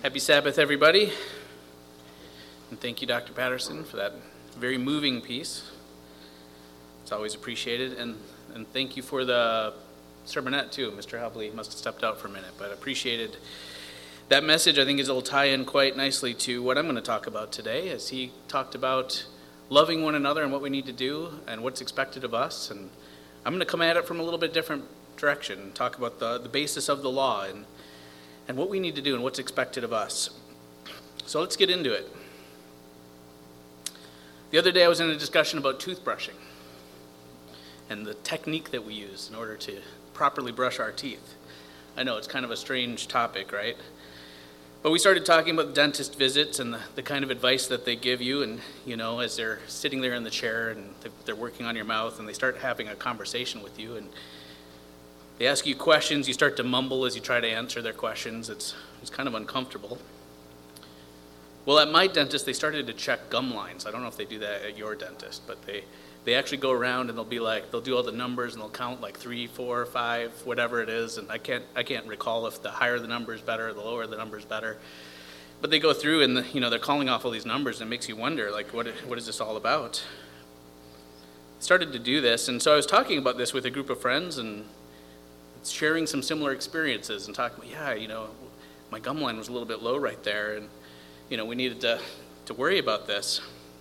Happy Sabbath, everybody. And thank you, Dr. Patterson, for that very moving piece. It's always appreciated. And thank you for the sermonette, too. Mr. Hobley must have stepped out for a minute, but appreciated that message. I think it'll tie in quite nicely to what I'm going to talk about today, as he talked about loving one another and what we need to do and what's expected of us. And I'm going to come at it from a little bit different direction and talk about the basis of the law and what we need to do and what's expected of us. So let's get into it. The other day I was in a discussion about toothbrushing and the technique that we use in order to properly brush our teeth. I know it's kind of a strange topic, right? But we started talking about dentist visits and the kind of advice that they give you, and as they're sitting there in the chair and they're working on your mouth and they start having a conversation with you, and they ask you questions, you start to mumble as you try to answer their questions. It's kind of uncomfortable. Well, at my dentist, they started to check gum lines. I don't know if they do that at your dentist, but they actually go around and they'll do all the numbers and they'll count like 3, 4, 5, whatever it is. And I can't recall if the higher the number is better or the lower the number is better. But they go through and they're calling off all these numbers, and it makes you wonder, like, what is this all about? I started to do this, and so I was talking about this with a group of friends and sharing some similar experiences and talking about, my gum line was a little bit low right there, and we needed to worry about this.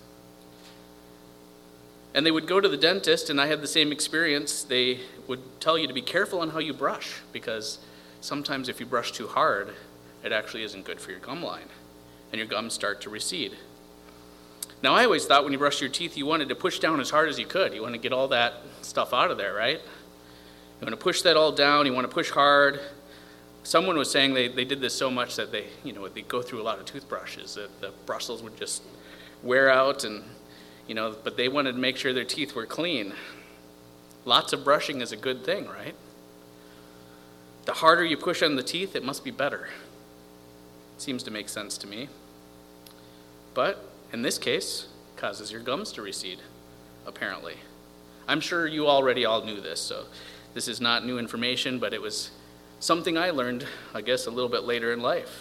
And they would go to the dentist, and I had the same experience. They would tell you to be careful on how you brush, because sometimes if you brush too hard, it actually isn't good for your gum line, and your gums start to recede. Now, I always thought when you brush your teeth, you wanted to push down as hard as you could. You want to get all that stuff out of there, right? You want to push that all down. You want to push hard. Someone was saying they did this so much that they go through a lot of toothbrushes, that the bristles would just wear out, and but they wanted to make sure their teeth were clean. Lots of brushing is a good thing, right? The harder you push on the teeth, it must be better. Seems to make sense to me. But in this case, it causes your gums to recede, apparently. I'm sure you already all knew this, so this is not new information, but it was something I learned, I guess, a little bit later in life.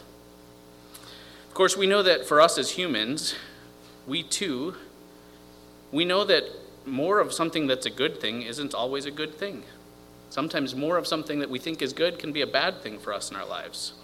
Of course, we know that for us as humans, we know that more of something that's a good thing isn't always a good thing. Sometimes more of something that we think is good can be a bad thing for us in our lives.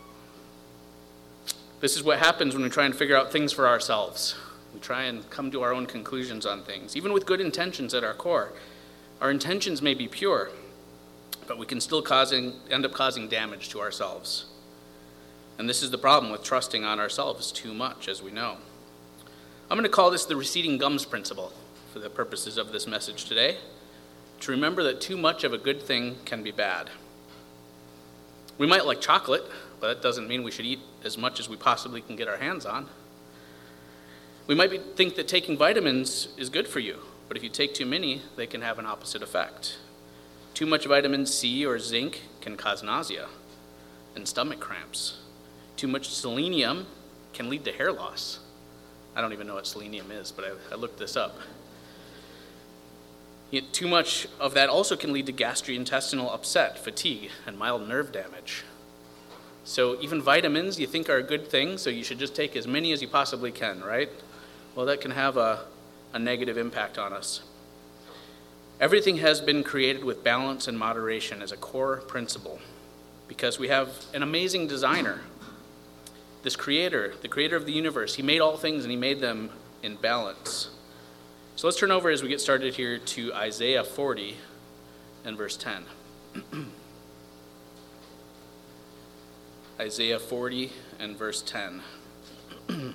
This is what happens when we try and figure out things for ourselves. We try and come to our own conclusions on things, even with good intentions at our core. Our intentions may be pure, but we can still end up causing damage to ourselves. And this is the problem with trusting on ourselves too much, as we know. I'm going to call this the receding gums principle for the purposes of this message today, to remember that too much of a good thing can be bad. We might like chocolate, but that doesn't mean we should eat as much as we possibly can get our hands on. We might think that taking vitamins is good for you, but if you take too many, they can have an opposite effect. Too much vitamin C or zinc can cause nausea and stomach cramps. Too much selenium can lead to hair loss. I don't even know what selenium is, but I looked this up. Yet too much of that also can lead to gastrointestinal upset, fatigue, and mild nerve damage. So even vitamins you think are a good thing, so you should just take as many as you possibly can, right? Well, that can have a negative impact on us. Everything has been created with balance and moderation as a core principle, because we have an amazing designer. This creator, the creator of the universe, he made all things and he made them in balance. So let's turn over as we get started here to Isaiah 40 and verse 10. Isaiah 40 and verse 10. It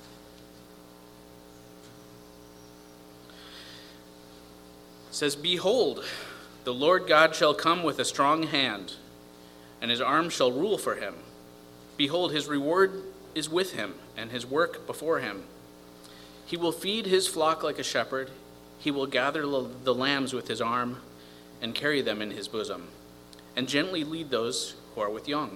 says, "Behold, the Lord God shall come with a strong hand, and his arm shall rule for him. Behold, his reward is with him, and his work before him. He will feed his flock like a shepherd. He will gather the lambs with his arm, and carry them in his bosom, and gently lead those who are with young.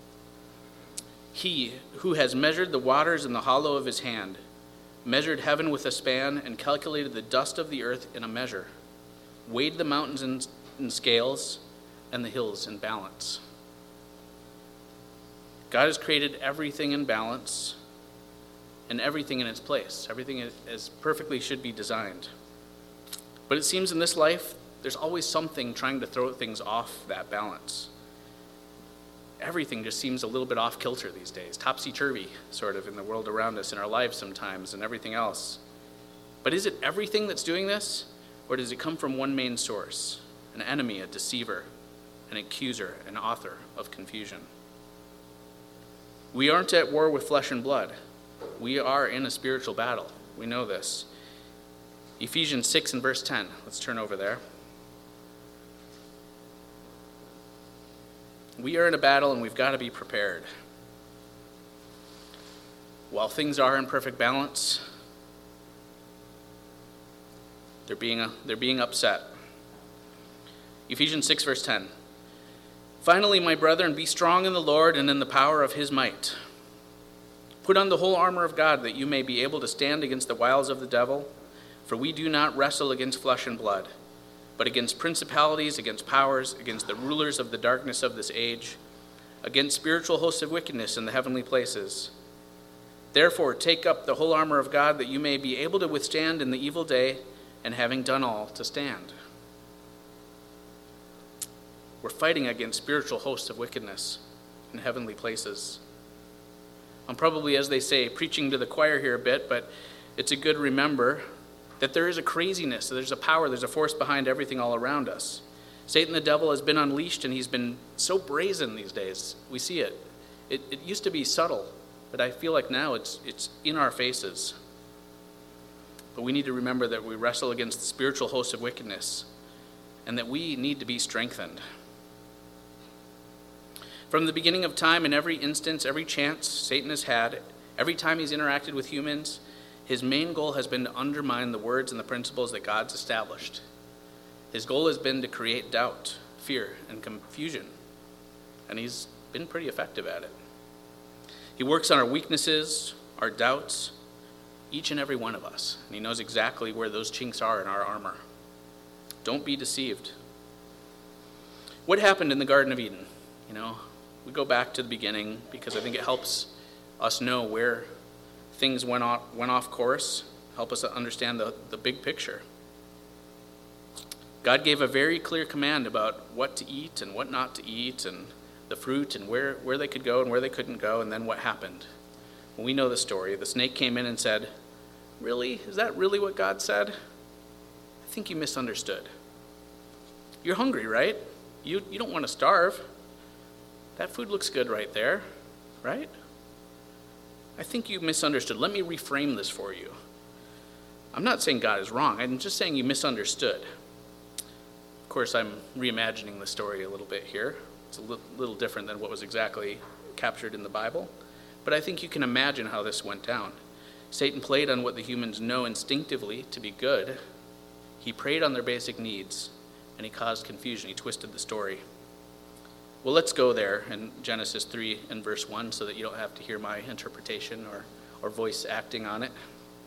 He who has measured the waters in the hollow of his hand, measured heaven with a span, and calculated the dust of the earth in a measure, weighed the mountains in scales, and the hills in balance." God has created everything in balance and everything in its place. Everything as perfectly should be designed. But it seems in this life, there's always something trying to throw things off that balance. Everything just seems a little bit off kilter these days, topsy-turvy sort of in the world around us, in our lives sometimes, and everything else. But is it everything that's doing this, or does it come from one main source, an enemy, a deceiver, an accuser, an author of confusion? We aren't at war with flesh and blood. We are in a spiritual battle. We know this. Ephesians 6 and verse 10. Let's turn over there. We are in a battle and we've got to be prepared. While things are in perfect balance, they're being upset. Ephesians 6 verse 10. Finally, my brethren, be strong in the Lord and in the power of his might. Put on the whole armor of God, that you may be able to stand against the wiles of the devil. For we do not wrestle against flesh and blood, but against principalities, against powers, against the rulers of the darkness of this age, against spiritual hosts of wickedness in the heavenly places. Therefore, take up the whole armor of God, that you may be able to withstand in the evil day, and having done all, to stand. We're fighting against spiritual hosts of wickedness in heavenly places. I'm probably, as they say, preaching to the choir here a bit, but it's a good remember that there is a craziness, there's a power, there's a force behind everything all around us. Satan the devil has been unleashed, and he's been so brazen these days. We see it. It used to be subtle, but I feel like now it's in our faces. But we need to remember that we wrestle against the spiritual hosts of wickedness, and that we need to be strengthened. From the beginning of time, in every instance, every chance Satan has had, every time he's interacted with humans, his main goal has been to undermine the words and the principles that God's established. His goal has been to create doubt, fear, and confusion, and he's been pretty effective at it. He works on our weaknesses, our doubts, each and every one of us, and he knows exactly where those chinks are in our armor. Don't be deceived. What happened in the Garden of Eden? We go back to the beginning because I think it helps us know where things went off course, help us understand the big picture. God gave a very clear command about what to eat and what not to eat, and the fruit and where they could go and where they couldn't go, and then what happened. Well, we know the story. The snake came in and said, "Really? Is that really what God said? I think you misunderstood. You're hungry, right? You don't want to starve. That food looks good right there, right? I think you misunderstood. Let me reframe this for you. I'm not saying God is wrong. I'm just saying you misunderstood." Of course, I'm reimagining the story a little bit here. It's a little different than what was exactly captured in the Bible. But I think you can imagine how this went down. Satan played on what the humans know instinctively to be good. He preyed on their basic needs, and he caused confusion. He twisted the story. Well, let's go there in Genesis 3 and verse 1 so that you don't have to hear my interpretation or voice acting on it.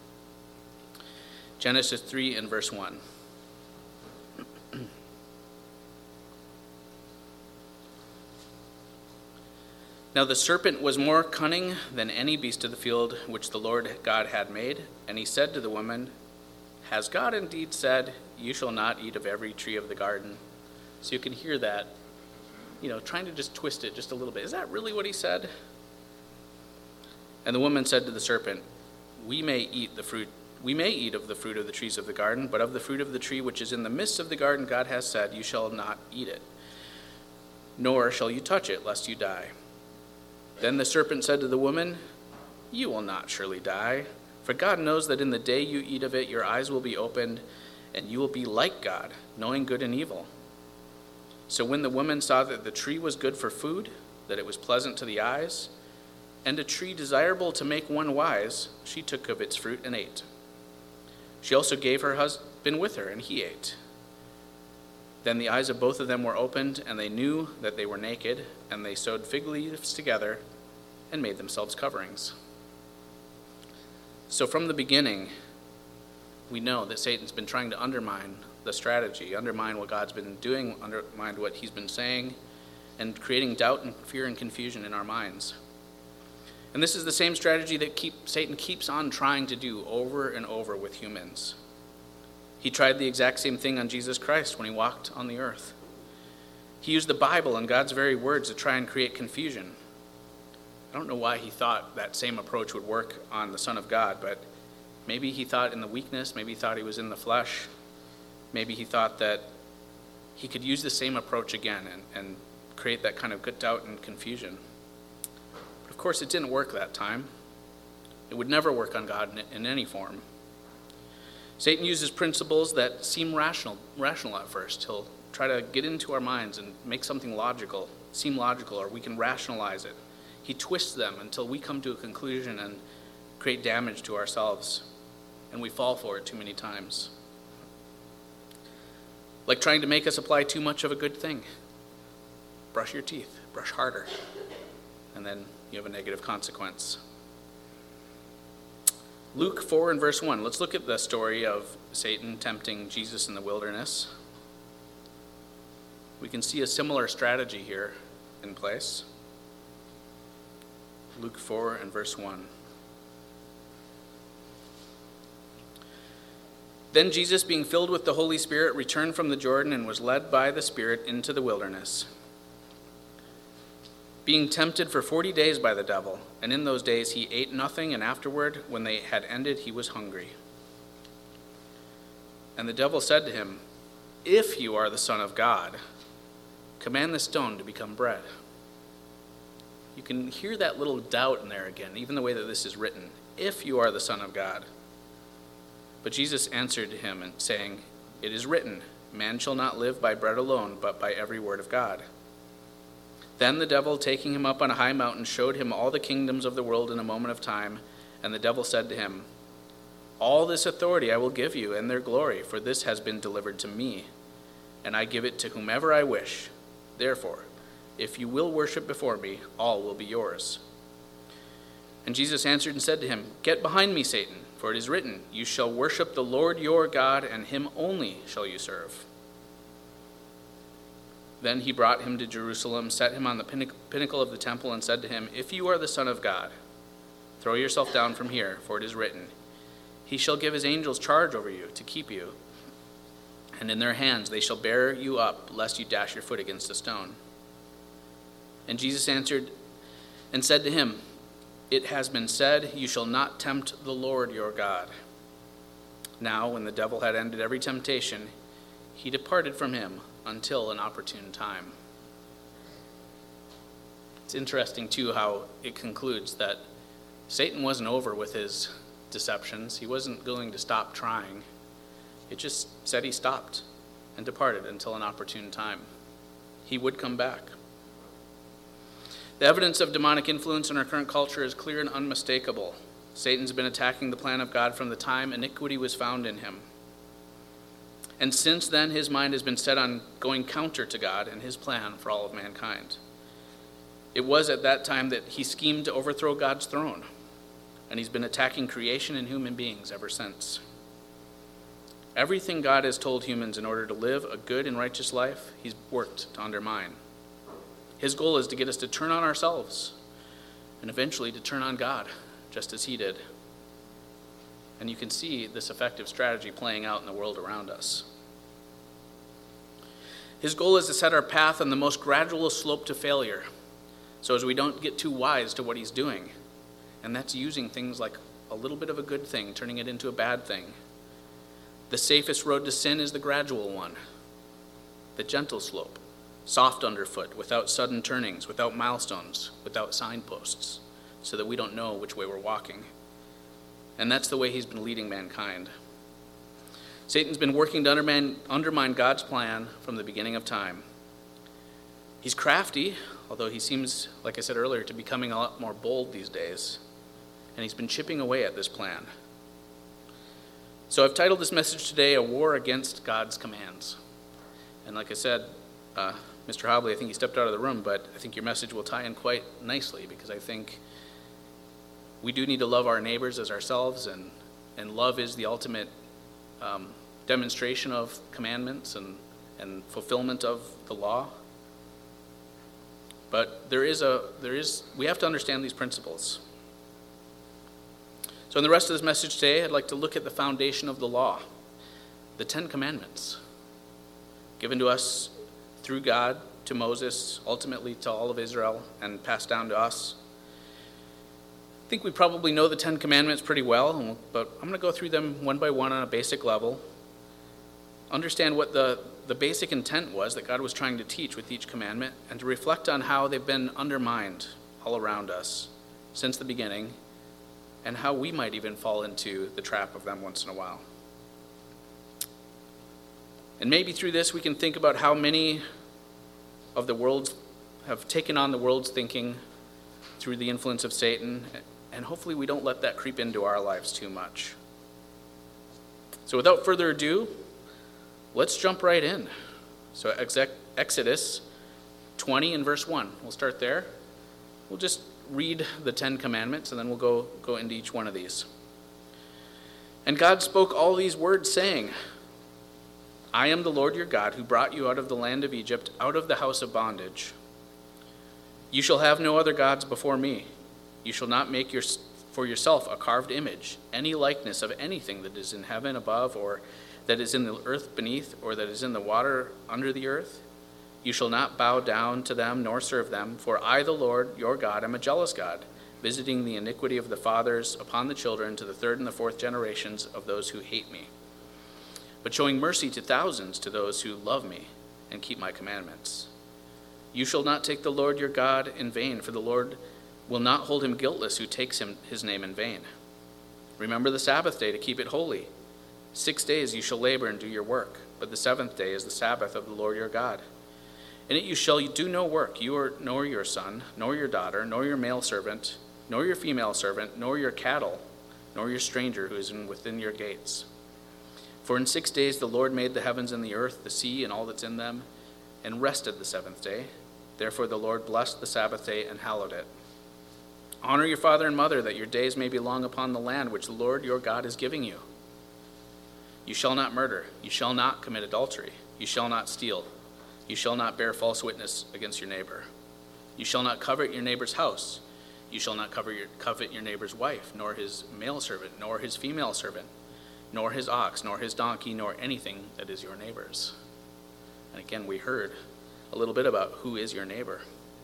Genesis 3 and verse 1. Now the serpent was more cunning than any beast of the field which the Lord God had made. And he said to the woman, "Has God indeed said, 'You shall not eat of every tree of the garden'?" So you can hear that, trying to just twist it just a little bit. Is that really what he said? And the woman said to the serpent, We may eat of the fruit of the trees of the garden, but of the fruit of the tree which is in the midst of the garden, God has said, 'You shall not eat it, nor shall you touch it, lest you die.' Then the serpent said to the woman, 'You will not surely die, for God knows that in the day you eat of it, your eyes will be opened, and you will be like God, knowing good and evil.' So when the woman saw that the tree was good for food, that it was pleasant to the eyes, and a tree desirable to make one wise, she took of its fruit and ate. She also gave her husband with her, and he ate. Then the eyes of both of them were opened, and they knew that they were naked, and they sewed fig leaves together and made themselves coverings." So from the beginning, we know that Satan's been trying to undermine the strategy, undermine what God's been doing, undermine what he's been saying, and creating doubt and fear and confusion in our minds. And this is the same strategy that Satan keeps on trying to do over and over with humans. He tried the exact same thing on Jesus Christ when he walked on the earth. He used the Bible and God's very words to try and create confusion. I don't know why he thought that same approach would work on the Son of God, but maybe he thought in the weakness, maybe he thought he was in the flesh, maybe he thought that he could use the same approach again and create that kind of doubt and confusion. But of course, it didn't work that time. It would never work on God in any form. Satan uses principles that seem rational at first. He'll try to get into our minds and make something seem logical, or we can rationalize it. He twists them until we come to a conclusion and create damage to ourselves, and we fall for it too many times. Like trying to make us apply too much of a good thing. Brush your teeth, brush harder, and then you have a negative consequence. Luke 4 and verse 1. Let's look at the story of Satan tempting Jesus in the wilderness. We can see a similar strategy here in place. Luke 4 and verse 1. Then Jesus, being filled with the Holy Spirit, returned from the Jordan and was led by the Spirit into the wilderness, being tempted for 40 days by the devil. And in those days he ate nothing, and afterward, when they had ended, he was hungry. And the devil said to him, "If you are the Son of God, command the stone to become bread." You can hear that little doubt in there again, even the way that this is written. If you are the Son of God. But Jesus answered him, saying, "It is written, man shall not live by bread alone, but by every word of God." Then the devil, taking him up on a high mountain, showed him all the kingdoms of the world in a moment of time. And the devil said to him, "All this authority I will give you, and their glory, for this has been delivered to me, and I give it to whomever I wish. Therefore, if you will worship before me, all will be yours." And Jesus answered and said to him, "Get behind me, Satan, for it is written, you shall worship the Lord your God, and him only shall you serve." Then he brought him to Jerusalem, set him on the pinnacle of the temple, and said to him, "If you are the Son of God, throw yourself down from here, for it is written, he shall give his angels charge over you to keep you, and in their hands they shall bear you up, lest you dash your foot against a stone." And Jesus answered and said to him, "It has been said, you shall not tempt the Lord your God." Now, when the devil had ended every temptation, he departed from him until an opportune time. It's interesting, too, how it concludes that Satan wasn't over with his deceptions. He wasn't going to stop trying. It just said he stopped and departed until an opportune time. He would come back. The evidence of demonic influence in our current culture is clear and unmistakable. Satan's been attacking the plan of God from the time iniquity was found in him. And since then, his mind has been set on going counter to God and his plan for all of mankind. It was at that time that he schemed to overthrow God's throne, and he's been attacking creation and human beings ever since. Everything God has told humans in order to live a good and righteous life, he's worked to undermine. His goal is to get us to turn on ourselves and eventually to turn on God, just as he did. And you can see this effective strategy playing out in the world around us. His goal is to set our path on the most gradual slope to failure, so as we don't get too wise to what he's doing. And that's using things like a little bit of a good thing, turning it into a bad thing. The safest road to sin is the gradual one, the gentle slope, soft underfoot, without sudden turnings, without milestones, without signposts, so that we don't know which way we're walking. And that's the way he's been leading mankind. Satan's been working to undermine God's plan from the beginning of time. He's crafty, although he seems, like I said earlier, to be becoming a lot more bold these days. And he's been chipping away at this plan. So I've titled this message today, A War Against God's Commands. And like I said, Mr. Hobley, I think he stepped out of the room, but I think your message will tie in quite nicely, because I think we do need to love our neighbors as ourselves, and love is the ultimate demonstration of commandments and fulfillment of the law. But we have to understand these principles. So in the rest of this message today, I'd like to look at the foundation of the law, the Ten Commandments, given to us through God to Moses, ultimately to all of Israel, and passed down to us. I think we probably know the Ten Commandments pretty well, but I'm going to go through them one by one on a basic level, understand what the basic intent was that God was trying to teach with each commandment, and to reflect on how they've been undermined all around us since the beginning, and how we might even fall into the trap of them once in a while. And maybe through this we can think about how many of the world have taken on the world's thinking through the influence of Satan, and hopefully we don't let that creep into our lives too much. So without further ado, let's jump right in. So Exodus 20 and verse 1. We'll start there. We'll just read the Ten Commandments, and then we'll go into each one of these. And God spoke all these words, saying, I am the Lord your God, who brought you out of the land of Egypt, out of the house of bondage. You shall have no other gods before me. You shall not make for yourself a carved image, any likeness of anything that is in heaven above, or that is in the earth beneath, or that is in the water under the earth. You shall not bow down to them nor serve them, for I, the Lord your God, am a jealous God, visiting the iniquity of the fathers upon the children to the third and the fourth generations of those who hate me, but showing mercy to thousands to those who love me and keep my commandments. You shall not take the Lord your God in vain, for the Lord will not hold him guiltless who takes his name in vain. Remember the Sabbath day to keep it holy. 6 days you shall labor and do your work, but the seventh day is the Sabbath of the Lord your God. In it you shall do no work, nor your son, nor your daughter, nor your male servant, nor your female servant, nor your cattle, nor your stranger who is within your gates. For in 6 days the Lord made the heavens and the earth, the sea, and all that's in them, and rested the seventh day. Therefore the Lord blessed the Sabbath day and hallowed it. Honor your father and mother, that your days may be long upon the land which the Lord your God is giving you. You shall not murder. You shall not commit adultery. You shall not steal. You shall not bear false witness against your neighbor. You shall not covet your neighbor's house. You shall not covet your neighbor's wife, nor his male servant, nor his female servant, nor his ox, nor his donkey, nor anything that is your neighbor's. And again, we heard a little bit about who is your neighbor.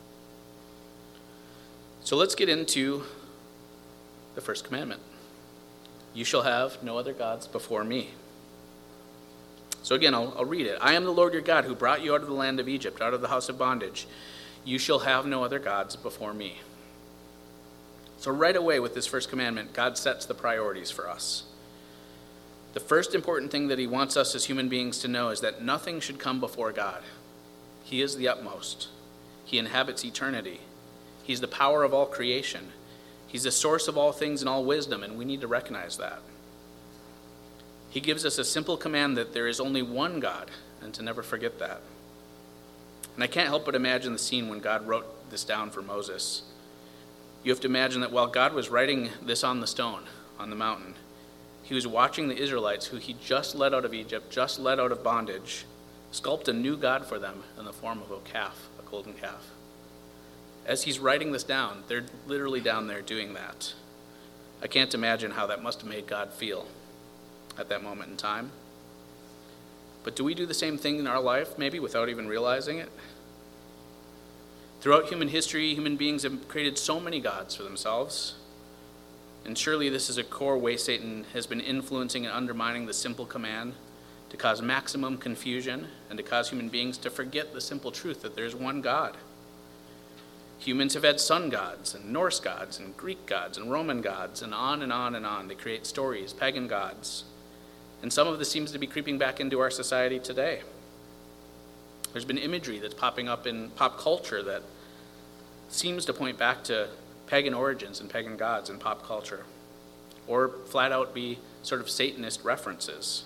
So let's get into the first commandment. You shall have no other gods before me. So again, I'll read it. I am the Lord your God, who brought you out of the land of Egypt, out of the house of bondage. You shall have no other gods before me. So right away with this first commandment, God sets the priorities for us. The first important thing that he wants us as human beings to know is that nothing should come before God. He is the utmost. He inhabits eternity. He's the power of all creation. He's the source of all things and all wisdom, and we need to recognize that. He gives us a simple command that there is only one God, and to never forget that. And I can't help but imagine the scene when God wrote this down for Moses. You have to imagine that while God was writing this on the stone, on the mountain, he was watching the Israelites, who he just led out of Egypt, just led out of bondage, sculpt a new God for them in the form of a calf, a golden calf. As he's writing this down, they're literally down there doing that. I can't imagine how that must have made God feel at that moment in time. But do we do the same thing in our life, maybe without even realizing it? Throughout human history, human beings have created so many gods for themselves. And surely this is a core way Satan has been influencing and undermining the simple command to cause maximum confusion and to cause human beings to forget the simple truth that there's one God. Humans have had sun gods and Norse gods and Greek gods and Roman gods and on and on and on. They create stories, pagan gods. And some of this seems to be creeping back into our society today. There's been imagery that's popping up in pop culture that seems to point back to pagan origins and pagan gods in pop culture, or flat out be sort of Satanist references.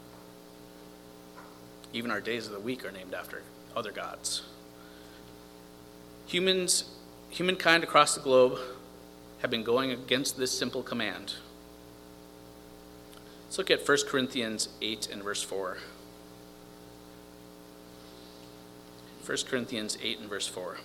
Even our days of the week are named after other gods. Humankind across the globe have been going against this simple command. Let's look at 1 Corinthians 8 and verse 4. 1 Corinthians 8 and verse 4.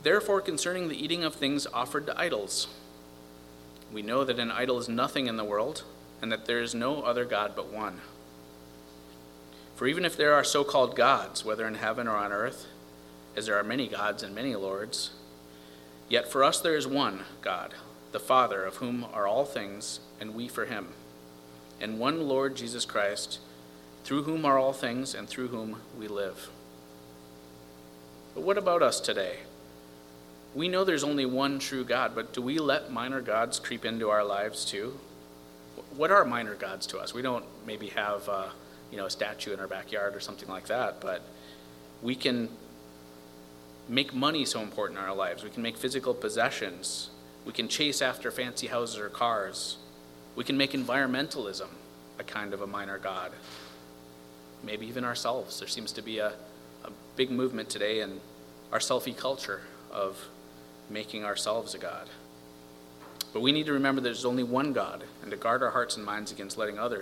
Therefore, concerning the eating of things offered to idols, we know that an idol is nothing in the world, and that there is no other God but one. For even if there are so-called gods, whether in heaven or on earth, as there are many gods and many lords, yet for us there is one God, the Father, of whom are all things, and we for him, and one Lord Jesus Christ, through whom are all things, and through whom we live. But what about us today? We know there's only one true God, but do we let minor gods creep into our lives too? What are minor gods to us? We don't maybe have a statue in our backyard or something like that, but we can make money so important in our lives. We can make physical possessions. We can chase after fancy houses or cars. We can make environmentalism a kind of a minor god. Maybe even ourselves. There seems to be a big movement today in our selfie culture of making ourselves a god. But we need to remember there's only one God, and to guard our hearts and minds against letting other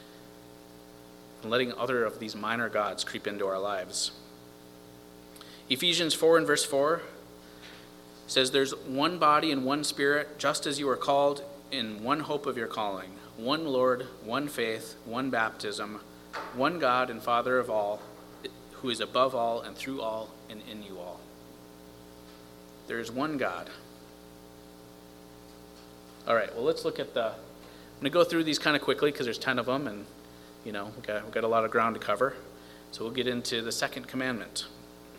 of these minor gods creep into our lives. Ephesians 4 and verse 4 says, there's one body and one spirit, just as you are called in one hope of your calling, one Lord, one faith, one baptism, one God and Father of all, who is above all and through all and in you all. There is one God. All right, well, let's look at I'm going to go through these kind of quickly because there's 10 of them, and we've got a lot of ground to cover. So we'll get into the second commandment.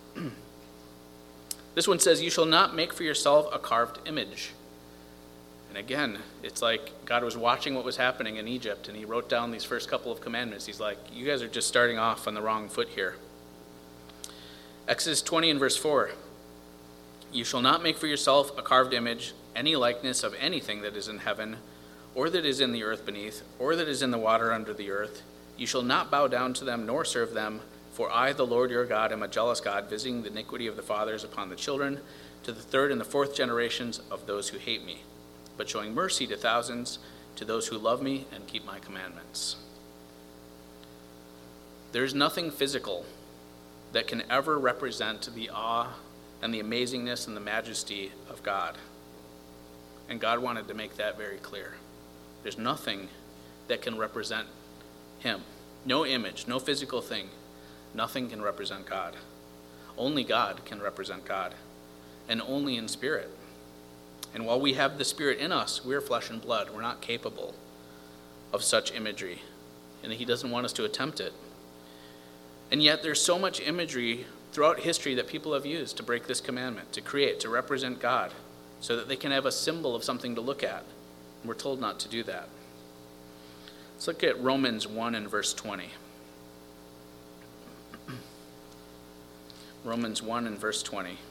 This one says, you shall not make for yourself a carved image. And again, it's like God was watching what was happening in Egypt, and he wrote down these first couple of commandments. He's like, you guys are just starting off on the wrong foot here. Exodus 20 and verse 4. You shall not make for yourself a carved image, any likeness of anything that is in heaven, or that is in the earth beneath, or that is in the water under the earth. You shall not bow down to them, nor serve them. For I, the Lord your God, am a jealous God, visiting the iniquity of the fathers upon the children, to the third and the fourth generations of those who hate me, but showing mercy to thousands, to those who love me and keep my commandments. There is nothing physical that can ever represent the awe and the amazingness and the majesty of God. And God wanted to make that very clear. There's nothing that can represent him. No image, no physical thing. Nothing can represent God. Only God can represent God, and only in spirit. And while we have the Spirit in us, we're flesh and blood. We're not capable of such imagery, and he doesn't want us to attempt it. And yet there's so much imagery throughout history that people have used to break this commandment, to create, to represent God, so that they can have a symbol of something to look at. And we're told not to do that. Let's look at Romans 1 and verse 20. Romans 1 and verse 20. It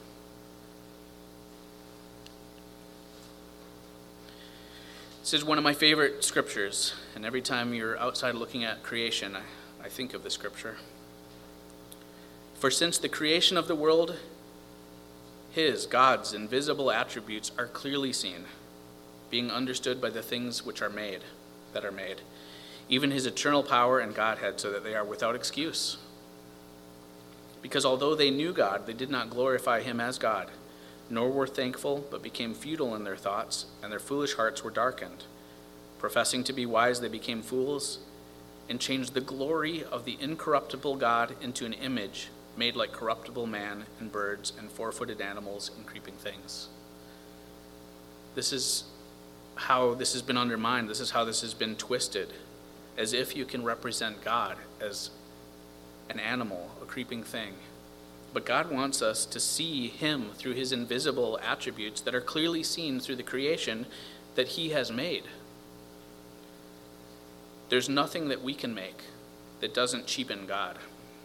says one of my favorite scriptures, and every time you're outside looking at creation, I think of the scripture. For since the creation of the world, God's invisible attributes are clearly seen, being understood by the things which are made, even his eternal power and Godhead, so that they are without excuse. Because although they knew God, they did not glorify him as God, nor were thankful, but became futile in their thoughts, and their foolish hearts were darkened. Professing to be wise, they became fools, and changed the glory of the incorruptible God into an image made like corruptible man and birds and four-footed animals and creeping things. This is how this has been undermined. This is how this has been twisted, as if you can represent God as an animal, a creeping thing. But God wants us to see him through his invisible attributes that are clearly seen through the creation that he has made. There's nothing that we can make that doesn't cheapen God.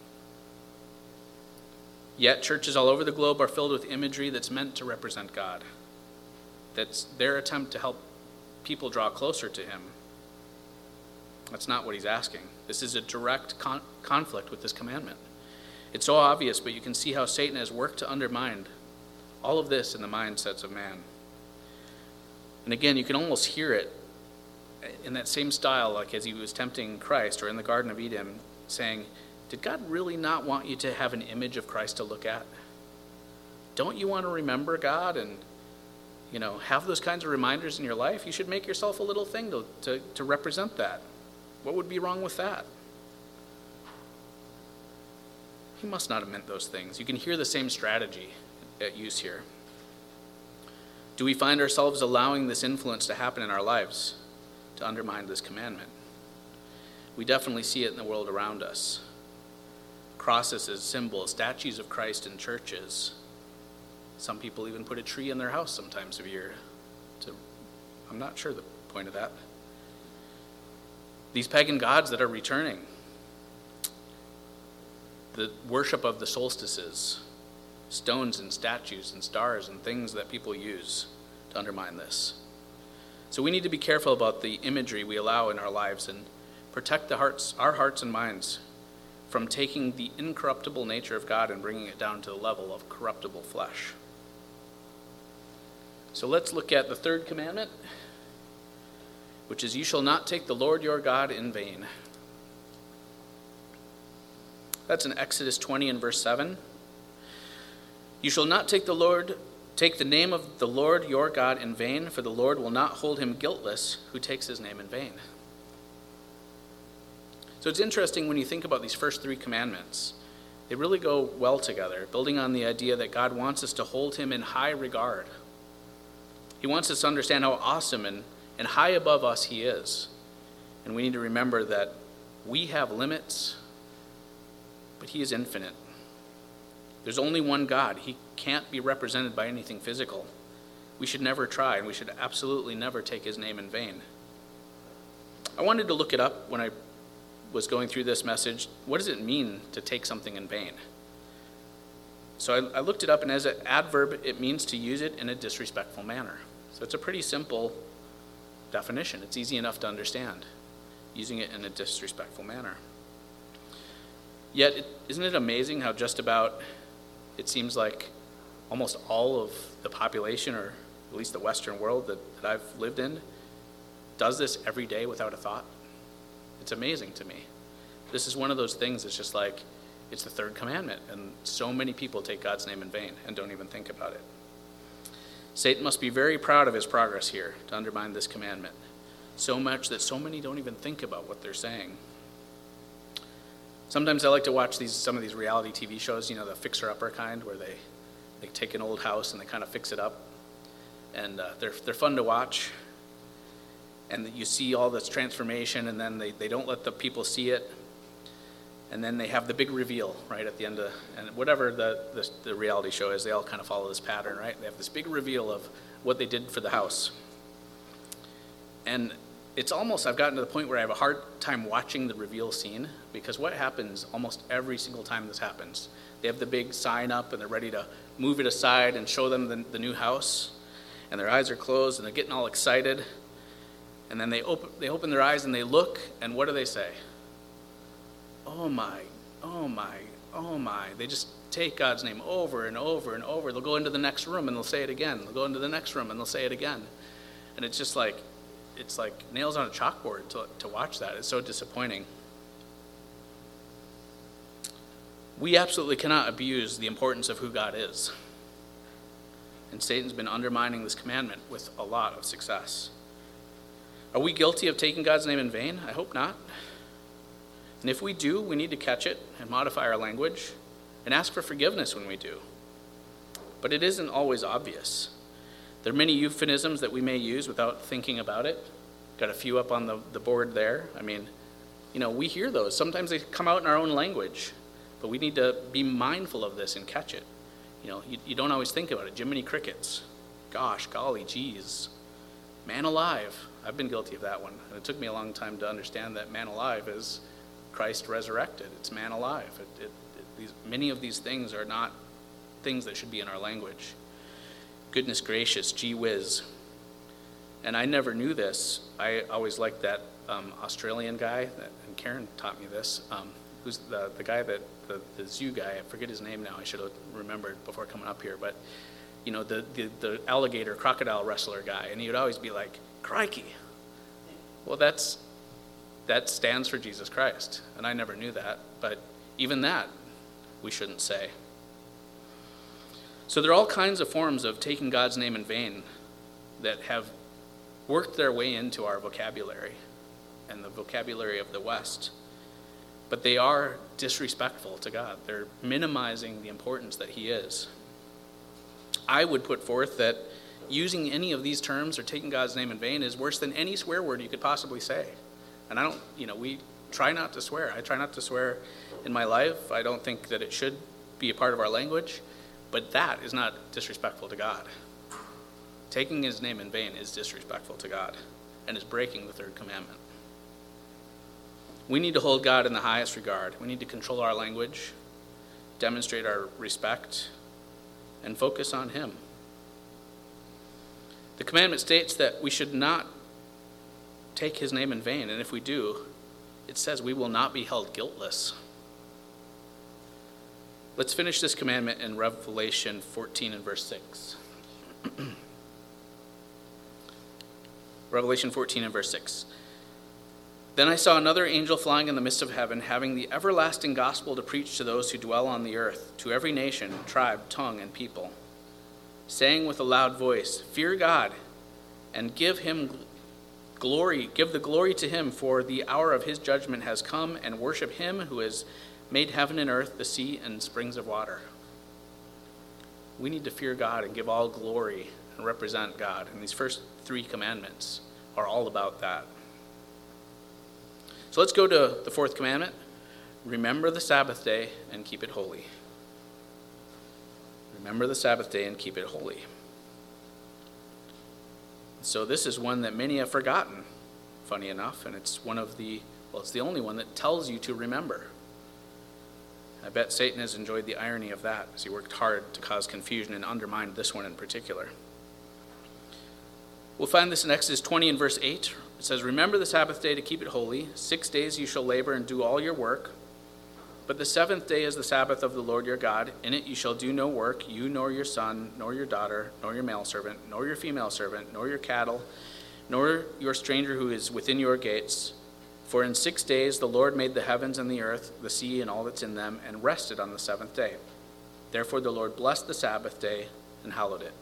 Yet churches all over the globe are filled with imagery that's meant to represent God. That's their attempt to help people draw closer to him. That's not what he's asking. This is a direct conflict with this commandment. It's so obvious, but you can see how Satan has worked to undermine all of this in the mindsets of man. And again, you can almost hear it in that same style, like as he was tempting Christ, or in the Garden of Eden, saying, did God really not want you to have an image of Christ to look at? don't you want to remember God and, have those kinds of reminders in your life? You should make yourself a little thing to represent that. What would be wrong with that? He must not have meant those things. You can hear the same strategy at use here. Do we find ourselves allowing this influence to happen in our lives to undermine this commandment? We definitely see it in the world around us. Crosses as symbols, statues of Christ in churches. Some people even put a tree in their house sometimes of year. I'm not sure the point of that. These pagan gods that are returning. The worship of the solstices, stones and statues and stars and things that people use to undermine this. So we need to be careful about the imagery we allow in our lives and protect our hearts and minds from taking the incorruptible nature of God and bringing it down to the level of corruptible flesh. So let's look at the third commandment, which is, you shall not take the Lord your God in vain. That's in Exodus 20 and verse 7. You shall not take the name of the Lord your God in vain, for the Lord will not hold him guiltless who takes his name in vain. So it's interesting when you think about these first three commandments. They really go well together, building on the idea that God wants us to hold him in high regard. He wants us to understand how awesome and high above us he is. And we need to remember that we have limits, but he is infinite. There's only one God. He can't be represented by anything physical. We should never try, and we should absolutely never take his name in vain. I wanted to look it up when I was going through this message. What does it mean to take something in vain? So I looked it up, and as an adverb, it means to use it in a disrespectful manner. So it's a pretty simple definition. It's easy enough to understand, using it in a disrespectful manner. Yet, isn't it amazing how just about, it seems like almost all of the population, or at least the Western world that I've lived in, does this every day without a thought? It's amazing to me. This is one of those things that's just like, it's the third commandment, and so many people take God's name in vain and don't even think about it. Satan must be very proud of his progress here to undermine this commandment, so much that so many don't even think about what they're saying. Sometimes I like to watch some of these reality TV shows, the fixer-upper kind, where they take an old house and they kind of fix it up. And they're fun to watch. And you see all this transformation, and then they don't let the people see it. And then they have the big reveal right at the end and whatever the reality show is, they all kind of follow this pattern, right? They have this big reveal of what they did for the house. And it's almost, I've gotten to the point where I have a hard time watching the reveal scene, because what happens almost every single time this happens, they have the big sign up and they're ready to move it aside and show them the new house, and their eyes are closed and they're getting all excited, and then they open their eyes and they look, and what do they say? Oh my, oh my, oh my. They just take God's name over and over and over. They'll go into the next room and they'll say it again. They'll go into the next room and they'll say it again. And it's just like, it's like nails on a chalkboard to watch that. It's so disappointing. We absolutely cannot abuse the importance of who God is. And Satan's been undermining this commandment with a lot of success. Are we guilty of taking God's name in vain? I hope not. And if we do, we need to catch it and modify our language and ask for forgiveness when we do. But it isn't always obvious. There are many euphemisms that we may use without thinking about it. Got a few up on the board there. I mean, we hear those. Sometimes they come out in our own language, but we need to be mindful of this and catch it. You don't always think about it. Jiminy crickets. Gosh, golly, geez. Man alive. I've been guilty of that one. And it took me a long time to understand that man alive is Christ resurrected. It's man alive. Many of these things are not things that should be in our language. Goodness gracious, gee whiz. And I never knew this. I always liked that Australian guy, and Karen taught me this, who's the guy the zoo guy, I forget his name now, I should have remembered before coming up here, but the alligator crocodile wrestler guy, and he would always be like, crikey. Well, that stands for Jesus Christ, and I never knew that, but even that we shouldn't say. So there are all kinds of forms of taking God's name in vain that have worked their way into our vocabulary and the vocabulary of the West. But they are disrespectful to God. They're minimizing the importance that he is. I would put forth that using any of these terms or taking God's name in vain is worse than any swear word you could possibly say. And we try not to swear. I try not to swear in my life. I don't think that it should be a part of our language, but that is not disrespectful to God. Taking his name in vain is disrespectful to God and is breaking the third commandment. We need to hold God in the highest regard. We need to control our language, demonstrate our respect, and focus on him. The commandment states that we should not take his name in vain, and if we do, it says we will not be held guiltless. Let's finish this commandment in Revelation 14 and verse 6. Revelation 14 and verse 6. Then I saw another angel flying in the midst of heaven, having the everlasting gospel to preach to those who dwell on the earth, to every nation, tribe, tongue, and people, saying with a loud voice, "Fear God, and give him glory, give the glory to him, for the hour of his judgment has come, and worship him who has made heaven and earth, the sea, and springs of water." We need to fear God and give all glory and represent God. And these first three commandments are all about that. So let's go to the fourth commandment. Remember the Sabbath day and keep it holy. Remember the Sabbath day and keep it holy. So this is one that many have forgotten, funny enough, and it's it's the only one that tells you to remember. I bet Satan has enjoyed the irony of that as he worked hard to cause confusion and undermine this one in particular. We'll find this in Exodus 20 and verse 8. It says, "Remember the Sabbath day to keep it holy. 6 days you shall labor and do all your work. But the seventh day is the Sabbath of the Lord your God. In it you shall do no work, you nor your son, nor your daughter, nor your male servant, nor your female servant, nor your cattle, nor your stranger who is within your gates. For in 6 days the Lord made the heavens and the earth, the sea and all that's in them, and rested on the seventh day. Therefore the Lord blessed the Sabbath day and hallowed it."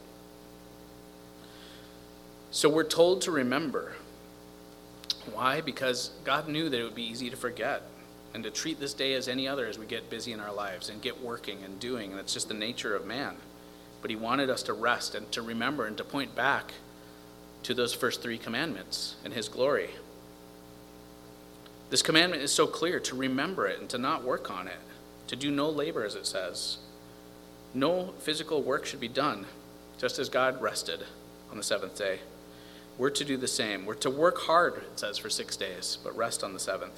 So we're told to remember. Why? Because God knew that it would be easy to forget and to treat this day as any other as we get busy in our lives and get working and doing. And that's just the nature of man. But he wanted us to rest and to remember and to point back to those first three commandments and his glory. This commandment is so clear, to remember it and to not work on it, to do no labor, as it says. No physical work should be done, just as God rested on the seventh day. We're to do the same. We're to work hard, it says, for 6 days, but rest on the seventh.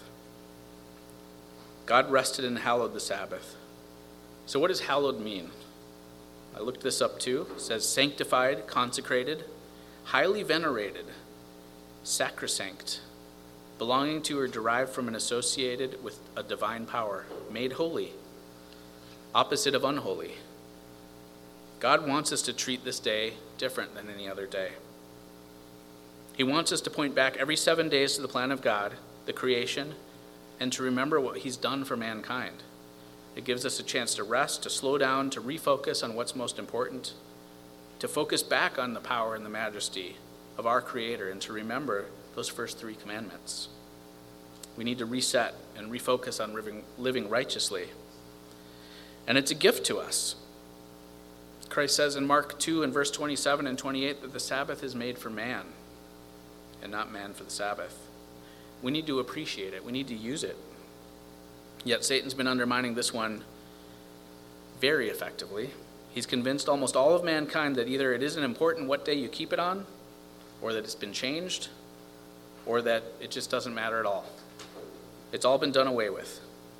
God rested and hallowed the Sabbath. So what does hallowed mean? I looked this up too. It says sanctified, consecrated, highly venerated, sacrosanct, belonging to or derived from and associated with a divine power, made holy, opposite of unholy. God wants us to treat this day different than any other day. He wants us to point back every 7 days to the plan of God, the creation, and to remember what he's done for mankind. It gives us a chance to rest, to slow down, to refocus on what's most important, to focus back on the power and the majesty of our Creator, and to remember those first three commandments. We need to reset and refocus on living righteously. And it's a gift to us. Christ says in Mark 2 and verse 27 and 28 that the Sabbath is made for man and not man for the Sabbath. We need to appreciate it. We need to use it. Yet Satan's been undermining this one very effectively. He's convinced almost all of mankind that either it isn't important what day you keep it on, or that it's been changed, or that it just doesn't matter at all. It's all been done away with.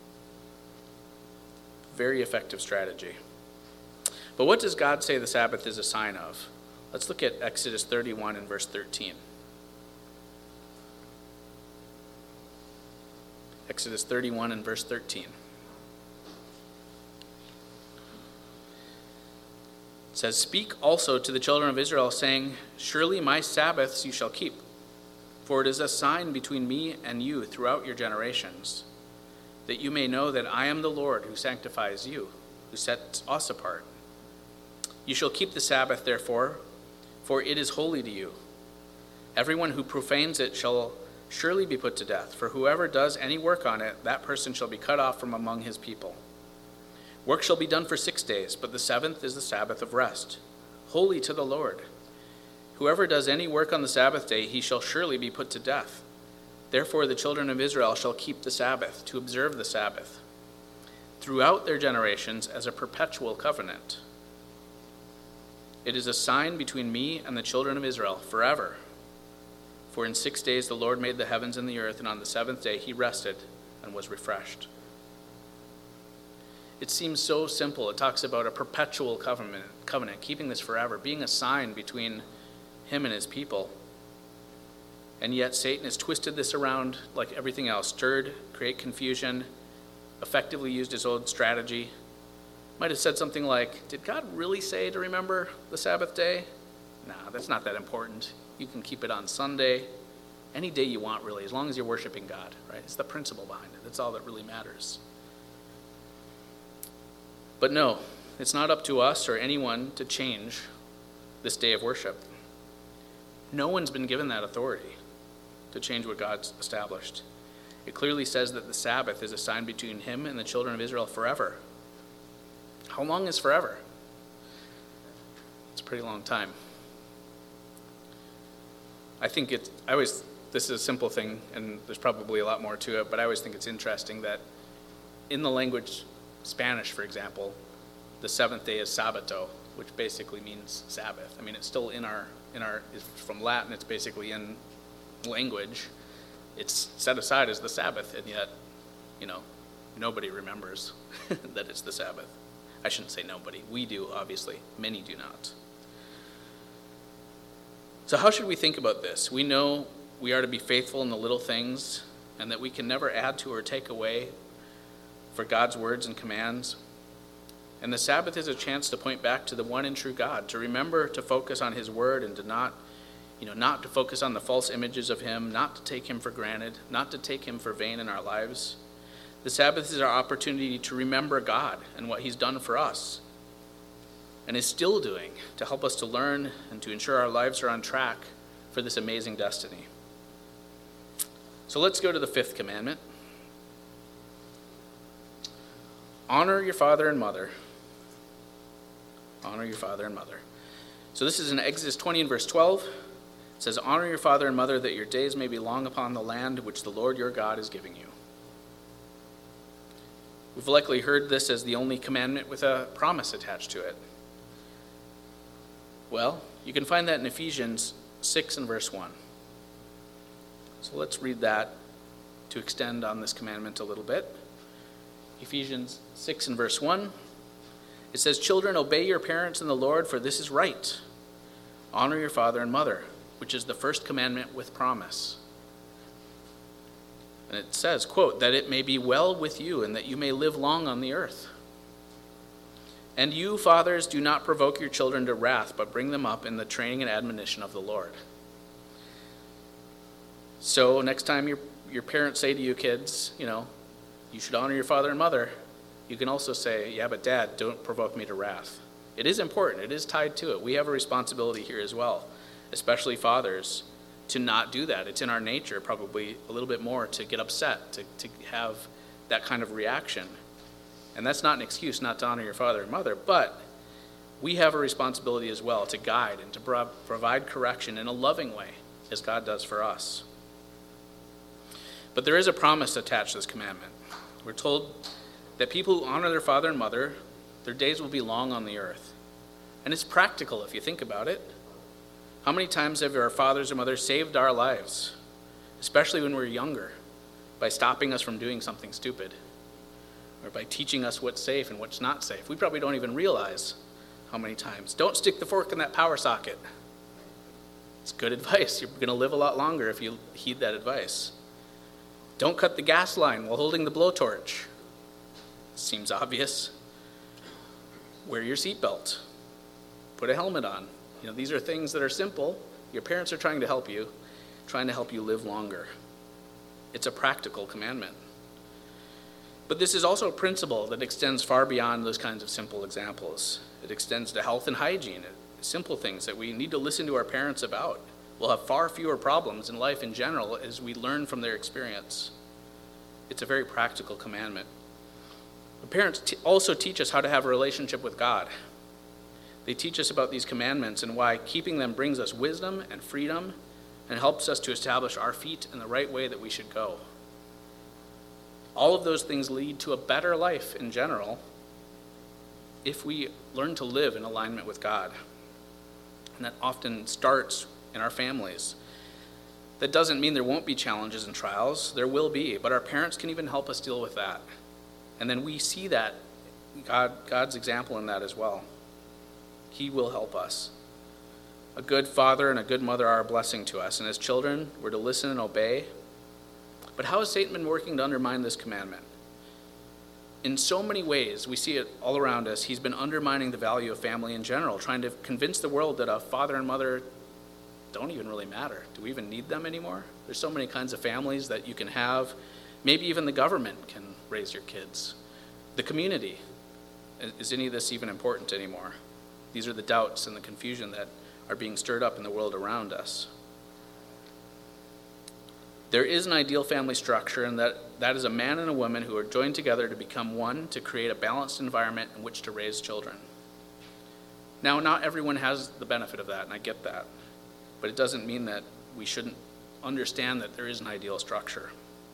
Very effective strategy. But what does God say the Sabbath is a sign of? Let's look at Exodus 31 and verse 13. Exodus 31 and verse 13. It says, "Speak also to the children of Israel, saying, Surely my Sabbaths you shall keep, for it is a sign between me and you throughout your generations, that you may know that I am the Lord who sanctifies you, who sets us apart. You shall keep the Sabbath, therefore, for it is holy to you. Everyone who profanes it shall surely be put to death, for whoever does any work on it, that person shall be cut off from among his people. Work shall be done for 6 days, but the seventh is the Sabbath of rest, holy to the Lord. Whoever does any work on the Sabbath day, he shall surely be put to death. Therefore the children of Israel shall keep the Sabbath, to observe the Sabbath, throughout their generations as a perpetual covenant. It is a sign between me and the children of Israel forever. For in 6 days the Lord made the heavens and the earth, and on the seventh day he rested and was refreshed. It seems so simple. It talks about a perpetual covenant, keeping this forever, being a sign between him and his people. And yet Satan has twisted this around like everything else, stirred, create confusion, effectively used his own strategy. Might have said something like, did God really say to remember the Sabbath day? Nah, that's not that important. You can keep it on Sunday, any day you want really, as long as you're worshiping God, right? It's the principle behind it. That's all that really matters. But no, it's not up to us or anyone to change this day of worship. No one's been given that authority to change what God's established. It clearly says that the Sabbath is a sign between him and the children of Israel forever. How long is forever? It's a pretty long time. This is a simple thing, and there's probably a lot more to it, but I always think it's interesting that in the language Spanish, for example, the seventh day is Sabato, which basically means Sabbath. I mean, it's still it's from Latin, it's basically in language. It's set aside as the Sabbath, and yet, nobody remembers that it's the Sabbath. I shouldn't say nobody. We do, obviously. Many do not. So how should we think about this? We know we are to be faithful in the little things, and that we can never add to or take away for God's words and commands. And the Sabbath is a chance to point back to the one and true God, to remember to focus on his word and to not to focus on the false images of him, not to take him for granted, not to take him for vain in our lives. The Sabbath is our opportunity to remember God and what he's done for us and is still doing to help us to learn and to ensure our lives are on track for this amazing destiny. So let's go to the fifth commandment. Honor your father and mother. Honor your father and mother. So this is in Exodus 20 and verse 12. It says, honor your father and mother, that your days may be long upon the land which the Lord your God is giving you. We've likely heard this as the only commandment with a promise attached to it. Well, you can find that in Ephesians 6 and verse 1. So let's read that to extend on this commandment a little bit. Ephesians 6 and verse 1. It says, children, obey your parents in the Lord, for this is right. Honor your father and mother, which is the first commandment with promise. And it says, quote, that it may be well with you and that you may live long on the earth. And you, fathers, do not provoke your children to wrath, but bring them up in the training and admonition of the Lord. So next time your parents say to you, kids, you should honor your father and mother, you can also say, yeah, but Dad, don't provoke me to wrath. It is important. It is tied to it. We have a responsibility here as well, especially fathers, to not do that. It's in our nature probably a little bit more to get upset, to have that kind of reaction. And that's not an excuse not to honor your father and mother, but we have a responsibility as well to guide and to provide correction in a loving way, as God does for us. But there is a promise attached to this commandment. We're told that people who honor their father and mother, their days will be long on the earth. And it's practical if you think about it. How many times have our fathers or mothers saved our lives, especially when we were younger, by stopping us from doing something stupid, or by teaching us what's safe and what's not safe? We probably don't even realize how many times. Don't stick the fork in that power socket. It's good advice. You're going to live a lot longer if you heed that advice. Don't cut the gas line while holding the blowtorch. Seems obvious. Wear your seatbelt. Put a helmet on. These are things that are simple. Your parents are trying to help you live longer. It's a practical commandment. But this is also a principle that extends far beyond those kinds of simple examples. It extends to health and hygiene, simple things that we need to listen to our parents about. We'll have far fewer problems in life in general as we learn from their experience. It's a very practical commandment. The parents also teach us how to have a relationship with God. They teach us about these commandments and why keeping them brings us wisdom and freedom and helps us to establish our feet in the right way that we should go. All of those things lead to a better life in general if we learn to live in alignment with God. And that often starts in our families. That doesn't mean there won't be challenges and trials. There will be, but our parents can even help us deal with that. And then we see that, God's example in that as well. He will help us. A good father and a good mother are a blessing to us, and as children, we're to listen and obey. But how has Satan been working to undermine this commandment? In so many ways, we see it all around us. He's been undermining the value of family in general, trying to convince the world that a father and mother don't even really matter. Do we even need them anymore? There's so many kinds of families that you can have. Maybe even the government can raise your kids. The community. Is any of this even important anymore? These are the doubts and the confusion that are being stirred up in the world around us. There is an ideal family structure, and that is a man and a woman who are joined together to become one to create a balanced environment in which to raise children. Now, not everyone has the benefit of that, and I get that. But it doesn't mean that we shouldn't understand that there is an ideal structure.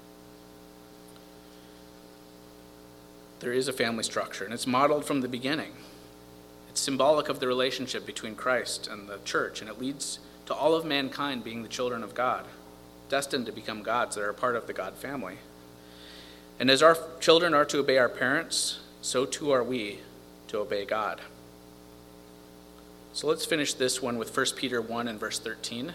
There is a family structure, and it's modeled from the beginning. It's symbolic of the relationship between Christ and the church, and it leads to all of mankind being the children of God, destined to become gods that are a part of the God family. And as our children are to obey our parents, so too are we to obey God. So let's finish this one with 1 Peter 1 and verse 13.